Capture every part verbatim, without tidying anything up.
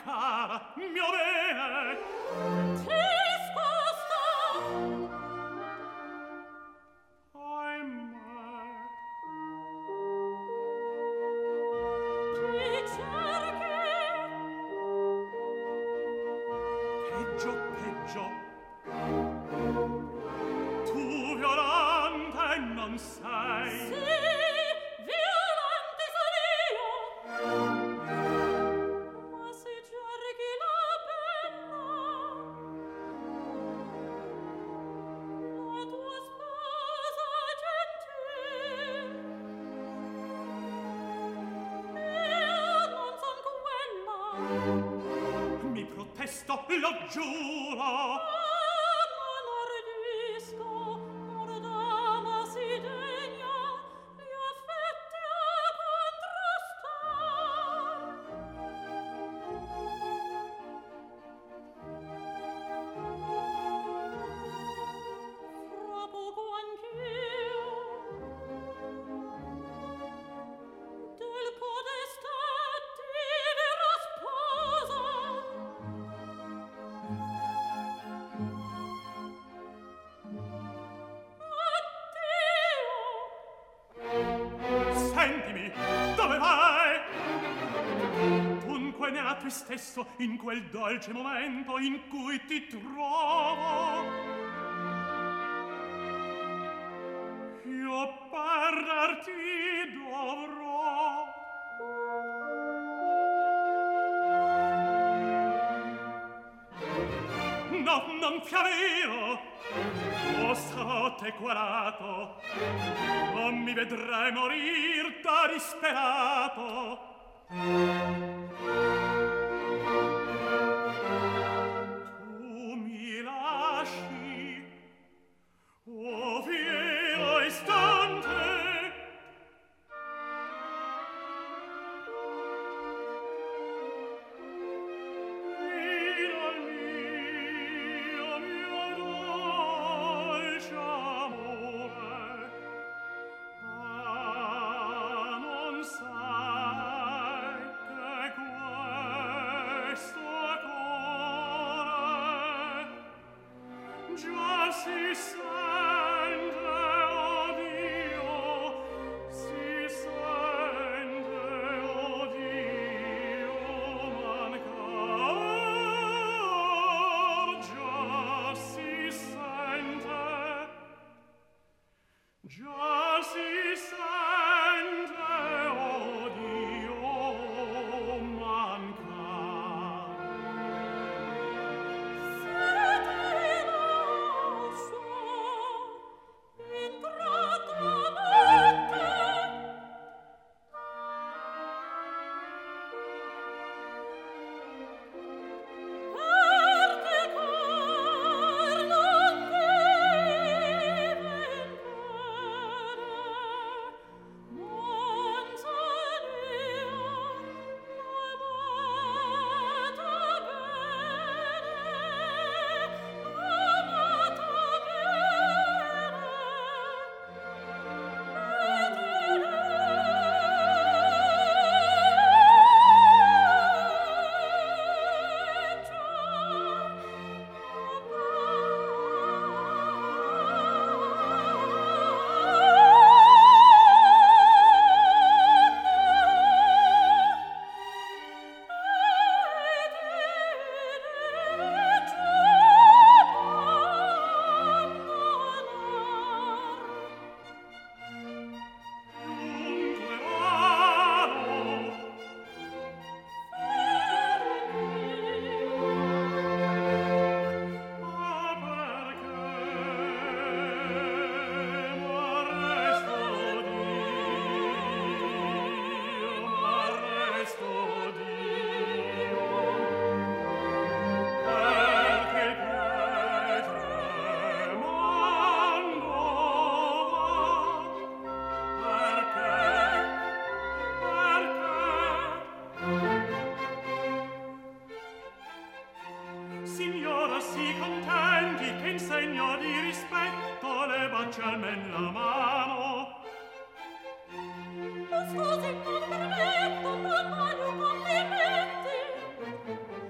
cara, mio bene. Ti sposta. Ahimè. Ti cerchi. Peggio, peggio. Tu violante non sei. Sì, violante sono io. Ma se cerchi la penna, la tua sposa gentil, io non son quella. Mi protesto, lo giuro. Non ordisco, or dama si degna gli affetti a contrastar. Fra poco anch'io del podestà divero sposa. Sentimi, dove vai? Dunque nella tu stesso, in quel dolce momento in cui ti trovo, io perderti dovrò. No, non fiamiro, o sarò te quarato, o mi vedrai morir da disperato. Tu mi lasci, o fiero istante, fino al mio, mio dolce amore. Ah, non sai che questo cuore già si sente, oh Dio, si sente, oh Dio, mancar, già si sente, già si sente, oh Dio, mancar. almen la mano. Scusi, non permetto, non voglio complimenti.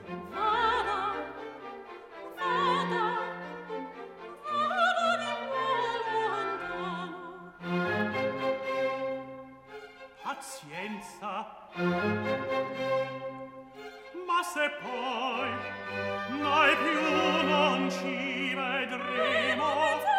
pazienza. Ma se poi mai più non ci vedremo,